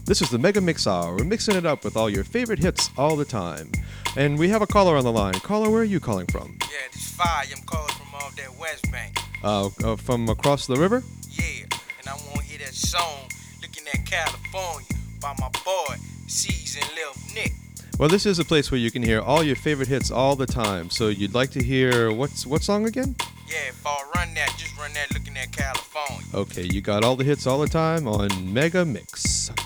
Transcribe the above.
This is the Mega Mix Hour. We're mixing it up with all your favorite hits all the time. And we have a caller on the line. Caller, where are you calling from? Yeah, this fire. I'm calling from off that West Bank. From across the river? Yeah, and I want to hear that song, Looking at California, by my boy, C's and Lil Nick. Well, this is a place where you can hear all your favorite hits all the time. So you'd like to hear what song again? Yeah, if I just run that Looking at California. Okay, you got all the hits all the time on Mega Mix.